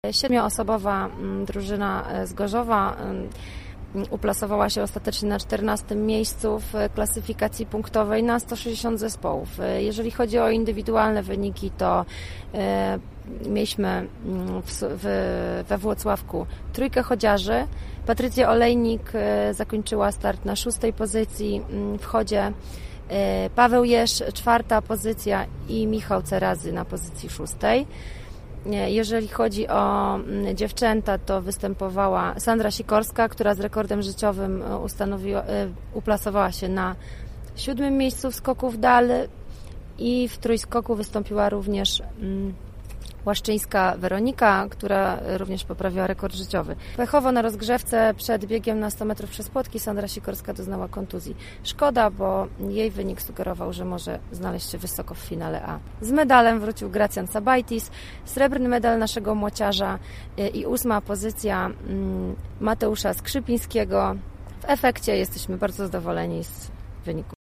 7-osobowa drużyna z Gorzowa uplasowała się ostatecznie na 14. miejscu w klasyfikacji punktowej na 160 zespołów. Jeżeli chodzi o indywidualne wyniki, to mieliśmy we Włocławku trójkę chodziarzy. Patrycja Olejnik zakończyła start na 6. pozycji w chodzie. Paweł Jesz 4. pozycja i Michał Cerazy na pozycji 6. Jeżeli chodzi o dziewczęta, to występowała Sandra Sikorska, która z rekordem życiowym uplasowała się na 7. miejscu w skoku w dal i w trójskoku wystąpiła również Łaszczyńska Weronika, która również poprawiła rekord życiowy. Pechowo na rozgrzewce przed biegiem na 100 metrów przez płotki Sandra Sikorska doznała kontuzji. Szkoda, bo jej wynik sugerował, że może znaleźć się wysoko w finale A. Z medalem wrócił Gracjan Sabajtis, srebrny medal naszego młociarza i 8. pozycja Mateusza Skrzypińskiego. W efekcie jesteśmy bardzo zadowoleni z wyniku.